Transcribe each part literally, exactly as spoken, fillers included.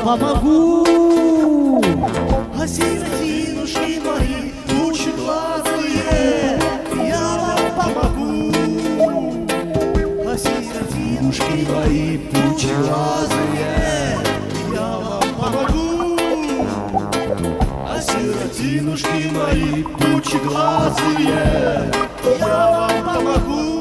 помогу. А сиротинушки мои, пучеглазые, я вам помогу. А сиротинушки мои, пучеглазые, я вам помогу. А сиротинушки мои, пучеглазые, я вам помогу.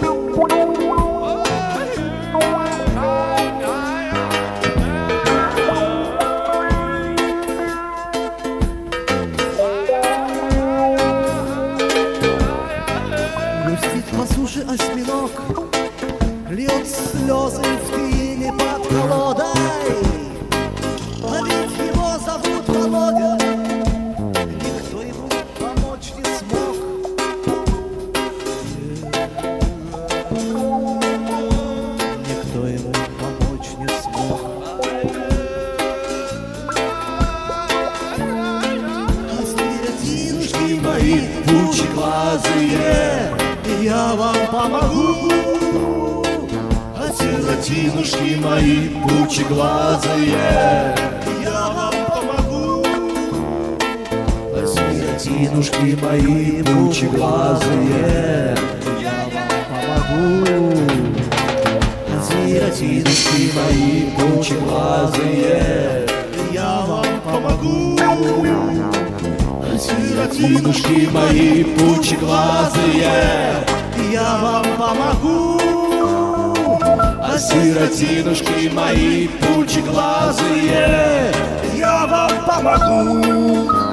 Грустит по суше осьминог, льет слезы в тыне под колодой. А ведь его зовут Володя, никто ему помочь не смог. Никто ему помочь не смог. А сиротинушки мои, пучеглазые, я вам помогу. А сиротинушки мои, пучеглазые, я вам помогу. А сиротинушки мои, пучеглазые, я вам помогу. А сиротинушки мои, пучеглазые, я вам помогу. А сиротинушки мои, пучеглазые, я вам помогу. А сиротинушки мои, пучеглазые, я вам помогу.